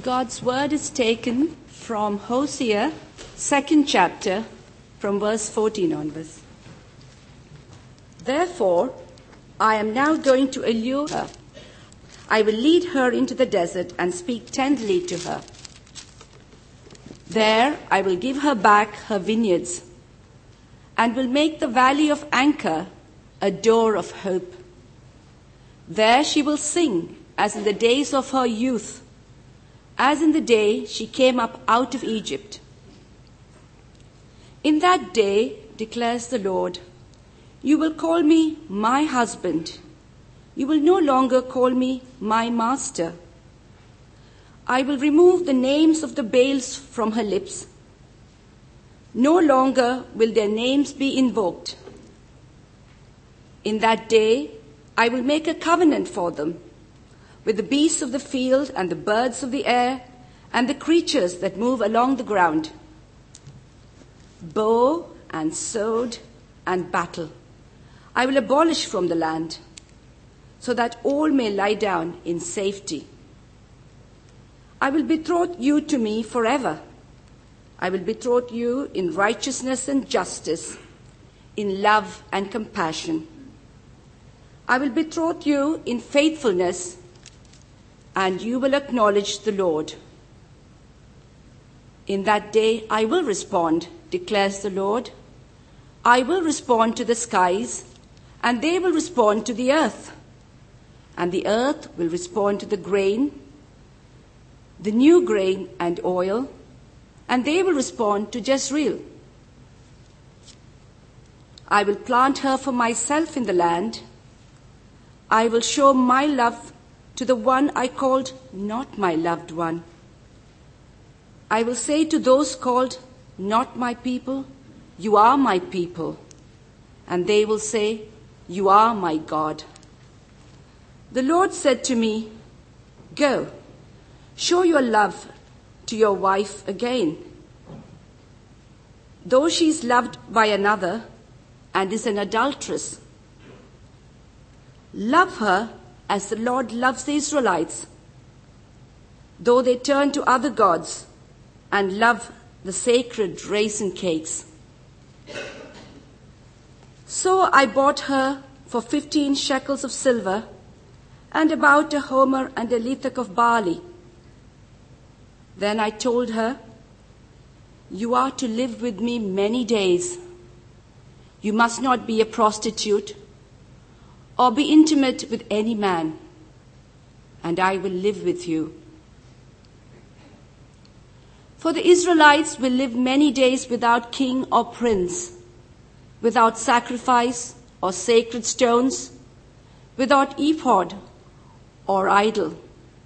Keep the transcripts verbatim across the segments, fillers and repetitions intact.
God's word is taken from Hosea, second chapter, from verse fourteen onwards. Therefore, I am now going to allure her. I will lead her into the desert and speak tenderly to her. There I will give her back her vineyards and will make the valley of Anchor a door of hope. There she will sing as in the days of her youth, as in the day she came up out of Egypt. In that day, declares the Lord, you will call me my husband. You will no longer call me my master. I will remove the names of the Baals from her lips. No longer will their names be invoked. In that day, I will make a covenant for them with the beasts of the field and the birds of the air and the creatures that move along the ground. Bow and sword and battle I will abolish from the land, so that all may lie down in safety. I will betroth you to me forever. I will betroth you in righteousness and justice, in love and compassion. I will betroth you in faithfulness, and you will acknowledge the Lord. In that day I will respond, declares the Lord. I will respond to the skies, and they will respond to the earth. And the earth will respond to the grain, the new grain and oil, and they will respond to Jezreel. I will plant her for myself in the land. I will show my love to the one I called not my loved one. I will say to those called not my people, you are my people. And they will say, you are my God. The Lord said to me, go, show your love to your wife again. Though she is loved by another and is an adulteress, love her as the Lord loves the Israelites, though they turn to other gods and love the sacred raisin cakes. So I bought her for fifteen shekels of silver and about a homer and a lethek of barley. Then I told her, you are to live with me many days. You must not be a prostitute or be intimate with any man, and I will live with you. For the Israelites will live many days without king or prince, without sacrifice or sacred stones, without ephod or idol.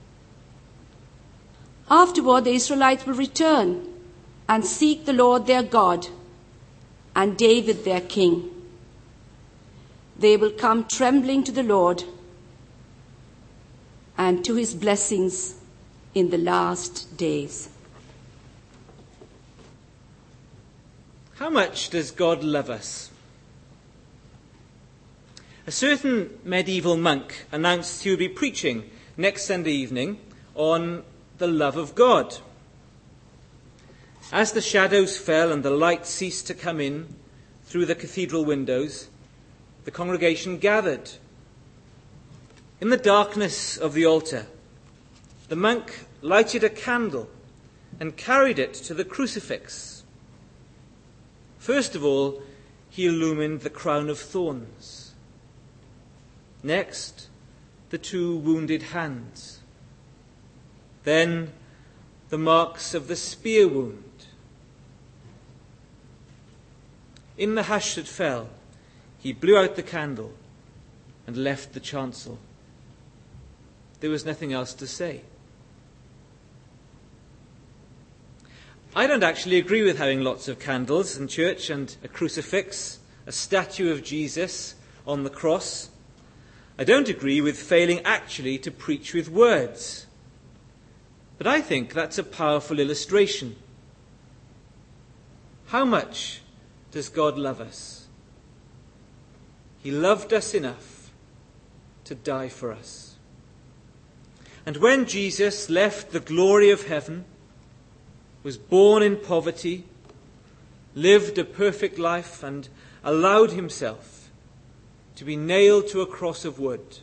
Afterward, the Israelites will return and seek the Lord their God and David their king. They will come trembling to the Lord and to his blessings in the last days. How much does God love us? A certain medieval monk announced he would be preaching next Sunday evening on the love of God. As the shadows fell and the light ceased to come in through the cathedral windows, the congregation gathered. In the darkness of the altar, the monk lighted a candle and carried it to the crucifix. First of all, he illumined the crown of thorns. Next, the two wounded hands. Then, the marks of the spear wound. In the hush that fell, he blew out the candle and left the chancel. There was nothing else to say. I don't actually agree with having lots of candles in church and a crucifix, a statue of Jesus on the cross. I don't agree with failing actually to preach with words. But I think that's a powerful illustration. How much does God love us? He loved us enough to die for us. And when Jesus left the glory of heaven, was born in poverty, lived a perfect life, and allowed himself to be nailed to a cross of wood,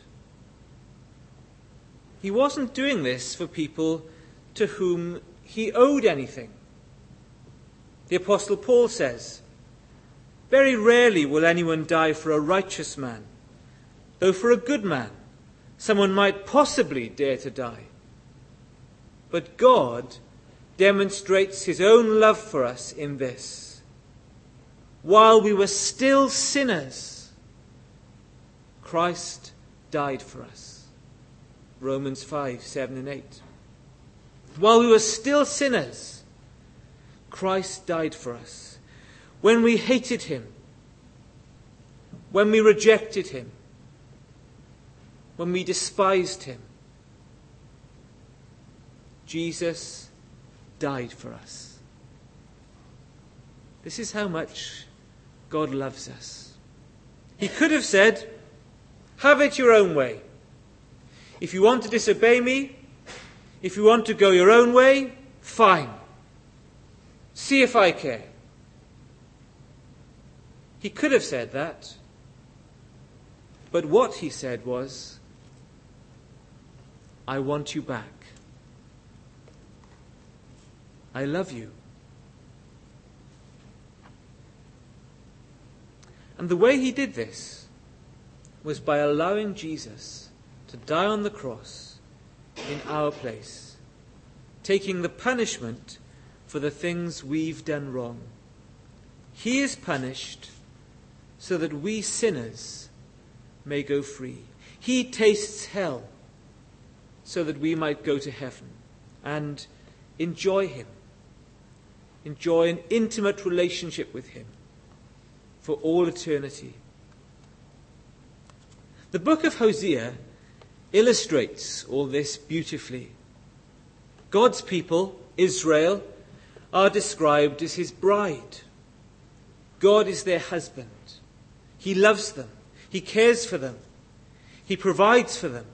he wasn't doing this for people to whom he owed anything. The Apostle Paul says, "Very rarely will anyone die for a righteous man, though for a good man someone might possibly dare to die. But God demonstrates his own love for us in this: while we were still sinners, Christ died for us." Romans five, seven and eight. While we were still sinners, Christ died for us. When we hated him, when we rejected him, when we despised him, Jesus died for us. This is how much God loves us. He could have said, "Have it your own way. If you want to disobey me, if you want to go your own way, fine. See if I care." He could have said that. But what he said was, "I want you back. I love you." And the way he did this was by allowing Jesus to die on the cross in our place, taking the punishment for the things we've done wrong. He is punished so that we sinners may go free. He tastes hell so that we might go to heaven and enjoy him, enjoy an intimate relationship with him for all eternity. The book of Hosea illustrates all this beautifully. God's people, Israel, are described as his bride. God is their husband. He loves them. He cares for them. He provides for them.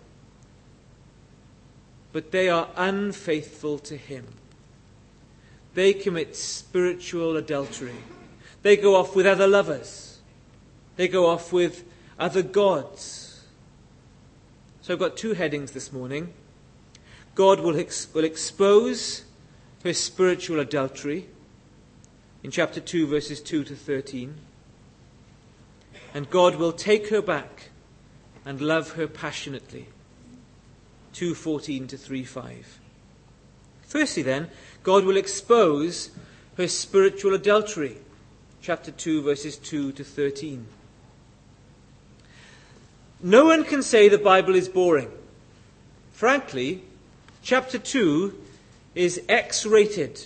But they are unfaithful to him. They commit spiritual adultery. They go off with other lovers. They go off with other gods. So I've got two headings this morning. God will, ex- will expose her spiritual adultery in chapter two, verses two to thirteen. And God will take her back and love her passionately, two fourteen to three five. Firstly then, God will expose her spiritual adultery, chapter two, verses two to thirteen. No one can say the Bible is boring. Frankly, chapter two is X-rated.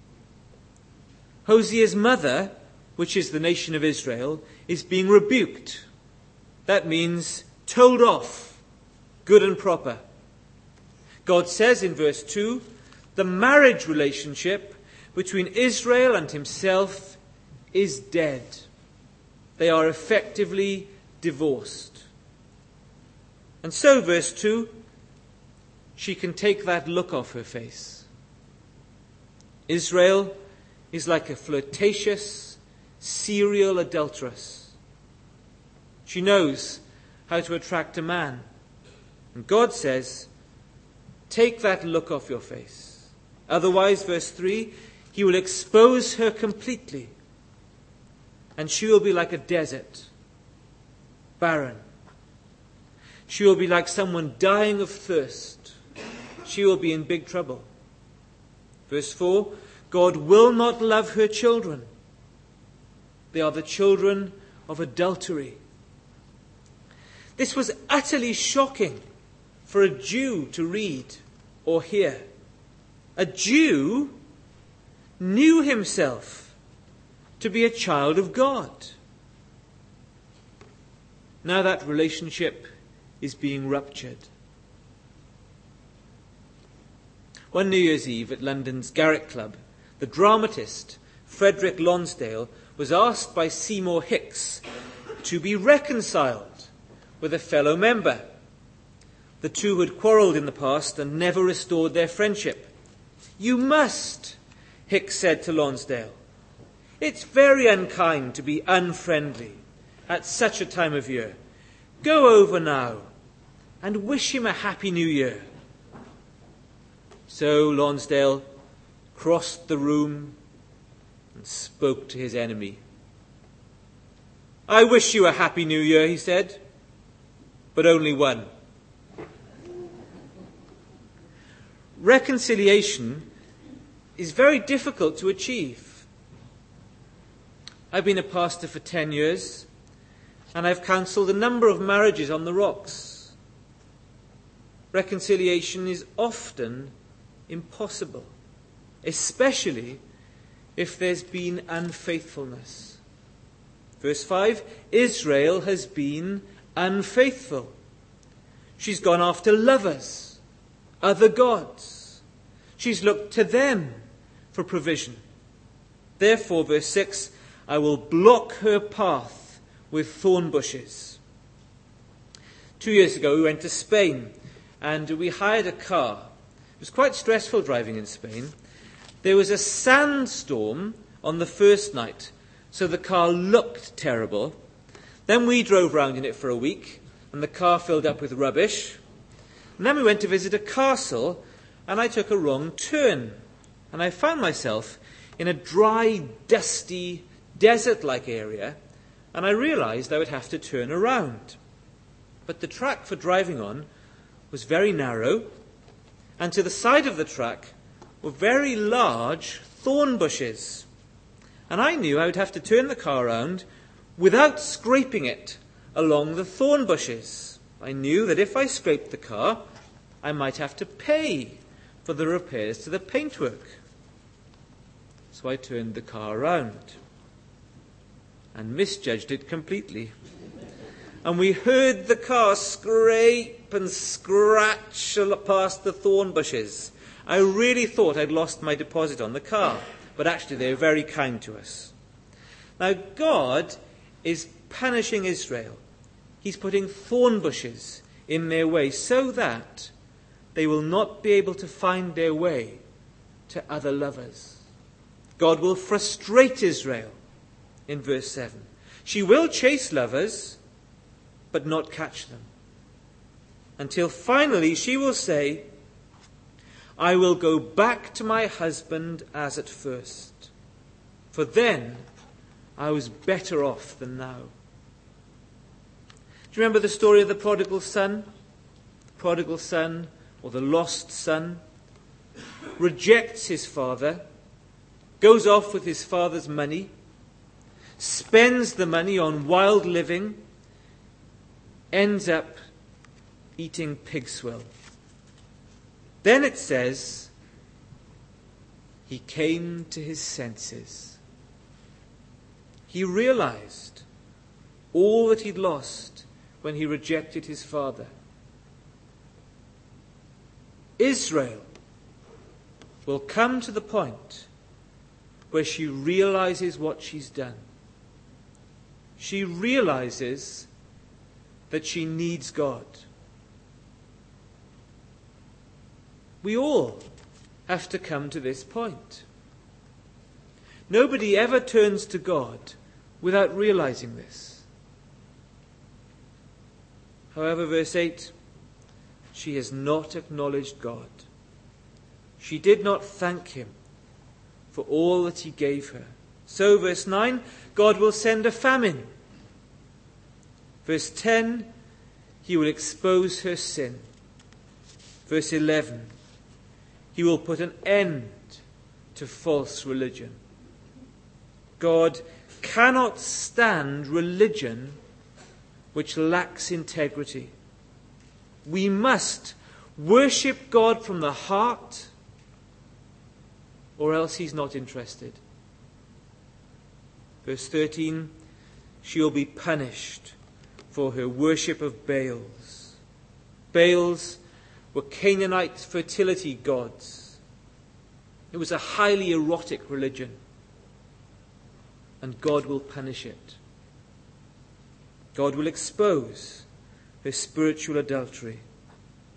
Hosea's mother, which is the nation of Israel, is being rebuked. That means told off, good and proper. God says in verse two, the marriage relationship between Israel and himself is dead. They are effectively divorced. And so, verse two, she can take that look off her face. Israel is like a flirtatious, serial adulteress. She knows how to attract a man. And God says, take that look off your face. Otherwise, verse three, he will expose her completely. And she will be like a desert, barren. She will be like someone dying of thirst. She will be in big trouble. Verse four, God will not love her children. They are the children of adultery. This was utterly shocking for a Jew to read or hear. A Jew knew himself to be a child of God. Now that relationship is being ruptured. One New Year's Eve at London's Garrick Club, the dramatist Frederick Lonsdale was asked by Seymour Hicks to be reconciled with a fellow member. The two had quarrelled in the past and never restored their friendship. "You must," Hicks said to Lonsdale. "It's very unkind to be unfriendly at such a time of year. Go over now and wish him a happy new year." So Lonsdale crossed the room and spoke to his enemy. "I wish you a happy new year," he said, "but only one." Reconciliation is very difficult to achieve. I've been a pastor for ten years, and I've counselled a number of marriages on the rocks. Reconciliation is often impossible, especially if there's been unfaithfulness. Verse five, Israel has been unfaithful. She's gone after lovers, other gods. She's looked to them for provision. Therefore, verse six, I will block her path with thorn bushes. Two years ago we went to Spain and we hired a car. It was quite stressful driving in Spain. There was a sandstorm on the first night, so the car looked terrible. Then we drove round in it for a week, and the car filled up with rubbish. And then we went to visit a castle, and I took a wrong turn. And I found myself in a dry, dusty, desert-like area, and I realised I would have to turn around. But the track for driving on was very narrow, and to the side of the track were very large thorn bushes. And I knew I would have to turn the car around without scraping it along the thorn bushes. I knew that if I scraped the car, I might have to pay for the repairs to the paintwork. So I turned the car around and misjudged it completely. And we heard the car scrape and scratch past the thorn bushes. I really thought I'd lost my deposit on the car, but actually they were very kind to us. Now God is punishing Israel. He's putting thorn bushes in their way so that they will not be able to find their way to other lovers. God will frustrate Israel in verse seven. She will chase lovers, but not catch them. Until finally she will say, I will go back to my husband as at first, for then I was better off than now. Do you remember the story of the prodigal son? The prodigal son, or the lost son, rejects his father, goes off with his father's money, spends the money on wild living, ends up eating pig swill. Then it says, he came to his senses. He realized all that he'd lost when he rejected his father. Israel will come to the point where she realizes what she's done. She realizes that she needs God. We all have to come to this point. Nobody ever turns to God without realizing this. However, verse eight, she has not acknowledged God. She did not thank him for all that he gave her. So, verse nine, God will send a famine. Verse ten, he will expose her sin. Verse eleven, he will put an end to false religion. God cannot stand religion which lacks integrity. We must worship God from the heart, or else he's not interested. Verse thirteen, she will be punished for her worship of Baals. Baals were Canaanite fertility gods. It was a highly erotic religion, and God will punish it. God will expose her spiritual adultery.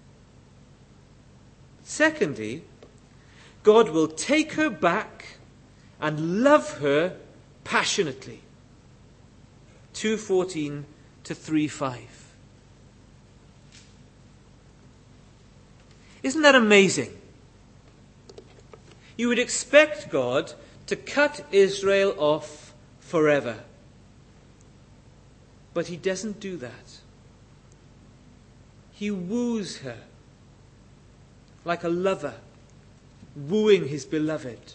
Secondly, God will take her back and love her passionately. two fourteen to three five. Isn't that amazing? You would expect God to cut Israel off forever. But he doesn't do that. He woos her like a lover wooing his beloved.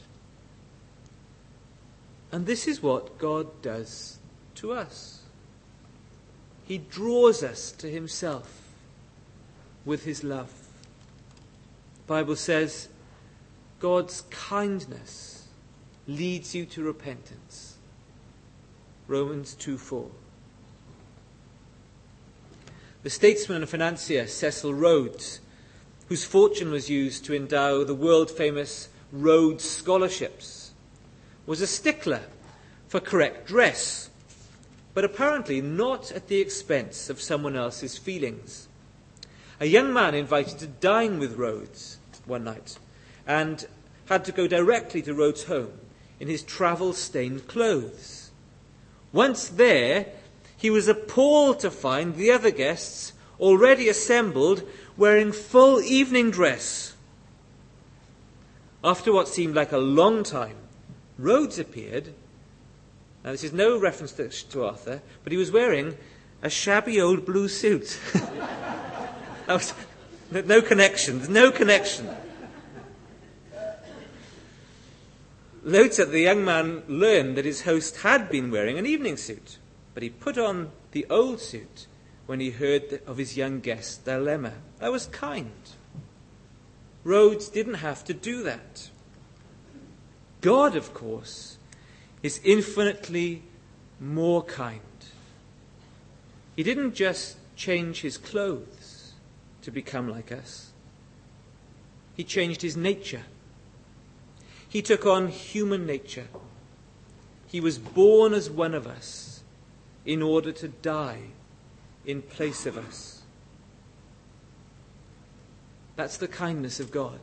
And this is what God does to us. He draws us to himself with his love. The Bible says God's kindness leads you to repentance. Romans two four. The statesman and financier Cecil Rhodes, whose fortune was used to endow the world-famous Rhodes Scholarships, was a stickler for correct dress, but apparently not at the expense of someone else's feelings. A young man invited to dine with Rhodes one night and had to go directly to Rhodes' home in his travel-stained clothes. Once there, he was appalled to find the other guests already assembled wearing full evening dress. After what seemed like a long time, Rhodes appeared. Now, this is no reference to, to Arthur, but he was wearing a shabby old blue suit. That was, no connection. There's no connection. Note that the young man learned that his host had been wearing an evening suit, but he put on the old suit when he heard of his young guest's dilemma. That was kind. Rhodes didn't have to do that. God, of course, is infinitely more kind. He didn't just change his clothes to become like us. He changed his nature. He took on human nature. He was born as one of us in order to die in place of us. That's the kindness of God.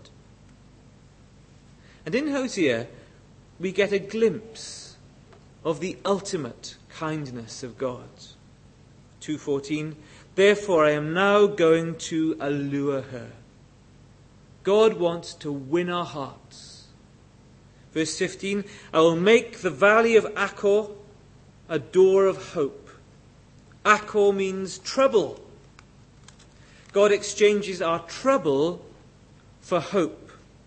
And in Hosea, we get a glimpse of the ultimate kindness of God. two fourteen, therefore I am now going to allure her. God wants to win our hearts. Verse fifteen, I will make the valley of Achor a door of hope. Achor means trouble. God exchanges our trouble for hope.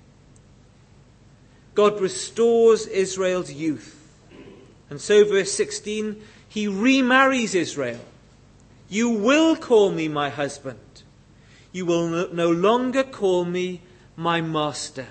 God restores Israel's youth. And so, verse sixteen, he remarries Israel. You will call me my husband. You will no longer call me my master.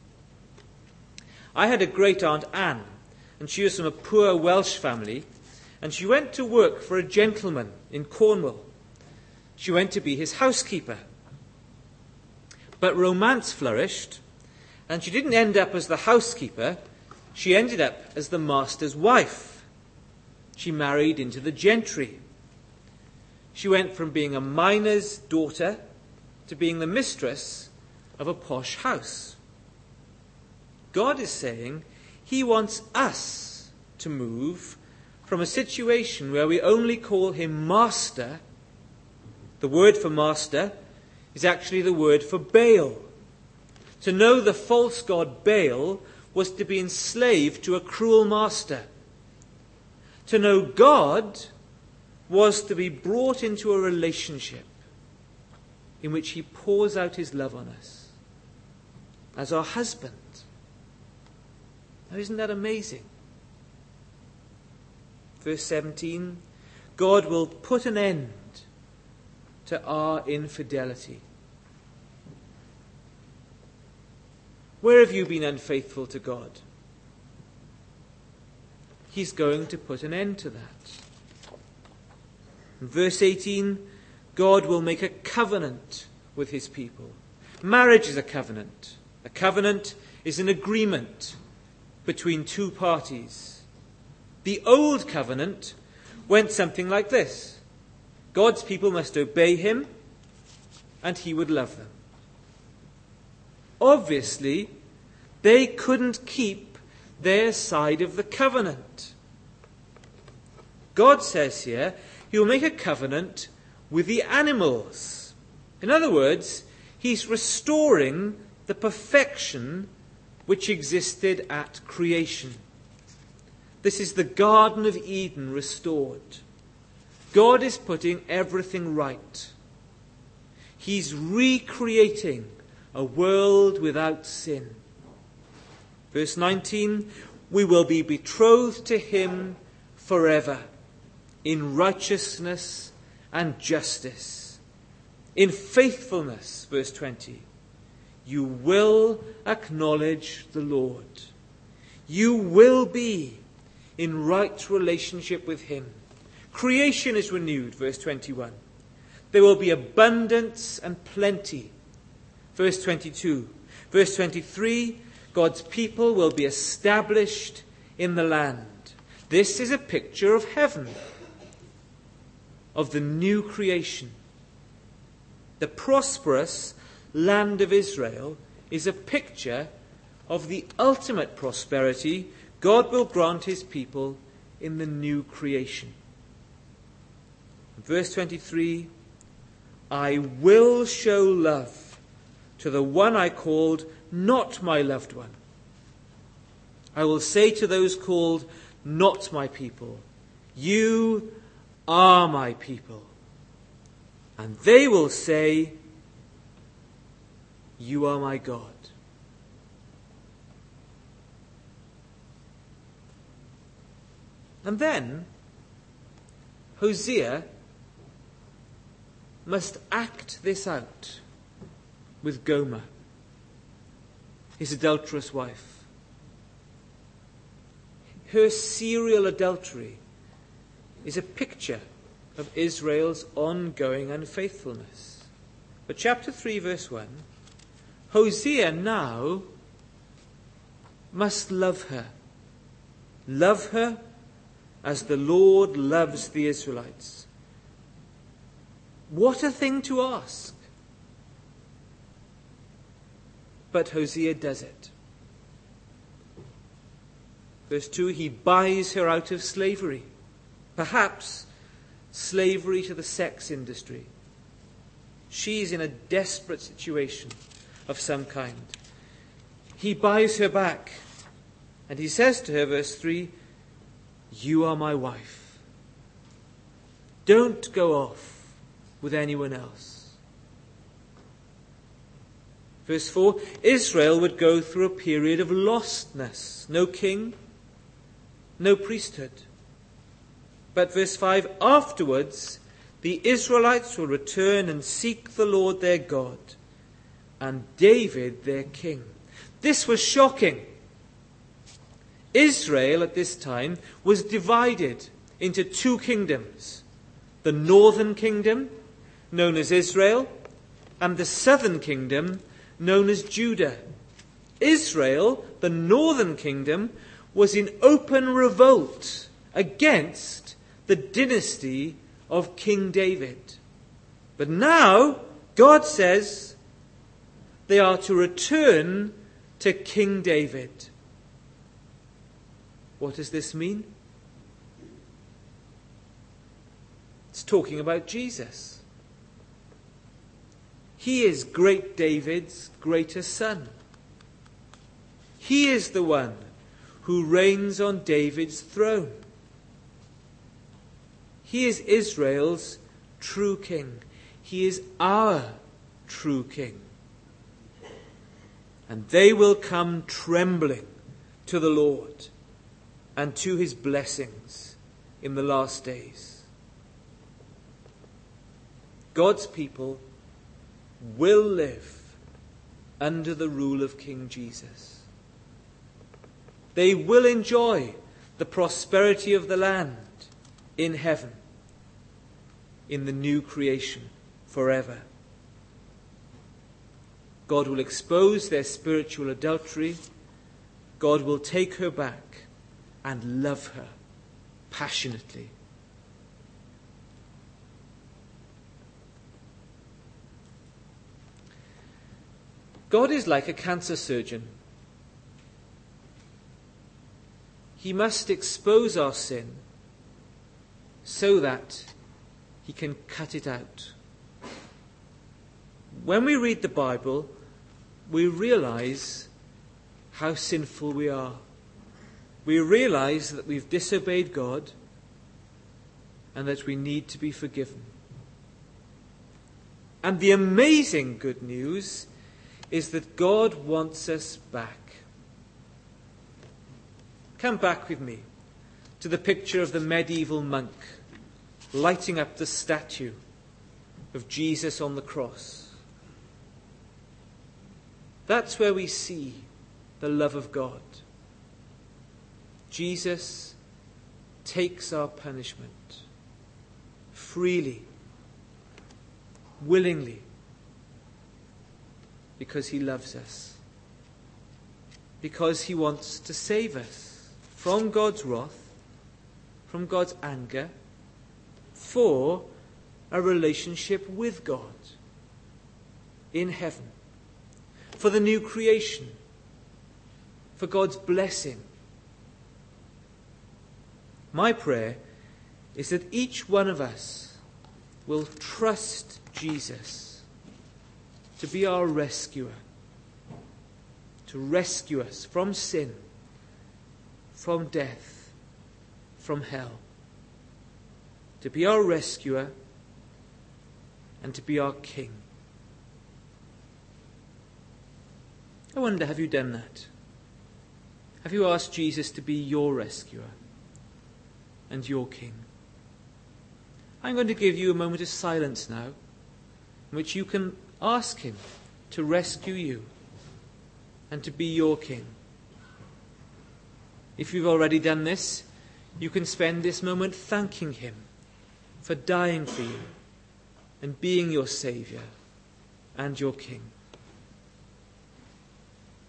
I had a great-aunt Anne, and she was from a poor Welsh family, and she went to work for a gentleman in Cornwall. She went to be his housekeeper. But romance flourished, and she didn't end up as the housekeeper. She ended up as the master's wife. She married into the gentry. She went from being a miner's daughter to being the mistress of a posh house. God is saying he wants us to move from a situation where we only call him master. The word for master is actually the word for Baal. To know the false god Baal was to be enslaved to a cruel master. To know God was to be brought into a relationship in which he pours out his love on us as our husband. Now, isn't that amazing? Verse seventeen, God will put an end to our infidelity. Where have you been unfaithful to God? He's going to put an end to that. In verse eighteen, God will make a covenant with his people. Marriage is a covenant. A covenant is an agreement between two parties. The old covenant went something like this. God's people must obey him, and he would love them. Obviously, they couldn't keep their side of the covenant. God says here, he will make a covenant with the animals. In other words, he's restoring the perfection which existed at creation. This is the Garden of Eden restored. God is putting everything right. He's recreating a world without sin. Verse nineteen, we will be betrothed to him forever in righteousness and justice. In faithfulness, verse twenty, you will acknowledge the Lord. You will be in right relationship with him. Creation is renewed, verse twenty-one. There will be abundance and plenty, verse twenty-two. Verse twenty-three, God's people will be established in the land. This is a picture of heaven, of the new creation. The prosperous land of Israel is a picture of the ultimate prosperity God will grant his people in the new creation. Verse twenty-three, I will show love to the one I called not my loved one. I will say to those called not my people, you are my people. And they will say, you are my God. And then Hosea must act this out with Gomer, his adulterous wife. Her serial adultery is a picture of Israel's ongoing unfaithfulness. But chapter three, verse one, Hosea now must love her. Love her as the Lord loves the Israelites. What a thing to ask. But Hosea does it. Verse two, he buys her out of slavery. Perhaps slavery to the sex industry. She's in a desperate situation of some kind. He buys her back. And he says to her, verse three, you are my wife. Don't go off with anyone else. Verse four, Israel would go through a period of lostness. No king, no priesthood. But verse five, afterwards, the Israelites will return and seek the Lord their God and David their king. This was shocking. Israel at this time was divided into two kingdoms. The northern kingdom, known as Israel, and the southern kingdom, known as Judah. Israel, the northern kingdom, was in open revolt against the dynasty of King David. But now, God says they are to return to King David. What does this mean? It's talking about Jesus. He is great David's greater son. He is the one who reigns on David's throne. He is Israel's true king. He is our true king. And they will come trembling to the Lord and to his blessings in the last days. God's people will live under the rule of King Jesus. They will enjoy the prosperity of the land in heaven, in the new creation forever. God will expose their spiritual adultery. God will take her back and love her passionately. God is like a cancer surgeon. He must expose our sin so that he can cut it out. When we read the Bible, we realize how sinful we are. We realize that we've disobeyed God and that we need to be forgiven. And the amazing good news is that God wants us back. Come back with me to the picture of the medieval monk lighting up the statue of Jesus on the cross. That's where we see the love of God. Jesus takes our punishment freely, willingly, because he loves us, because he wants to save us from God's wrath, from God's anger, for a relationship with God in heaven, for the new creation, for God's blessing. My prayer is that each one of us will trust Jesus to be our rescuer, to rescue us from sin, from death, from hell, to be our rescuer and to be our King. I wonder, have you done that? Have you asked Jesus to be your rescuer and your King? I'm going to give you a moment of silence now in which you can ask him to rescue you and to be your King. If you've already done this, you can spend this moment thanking him for dying for you and being your Saviour and your King.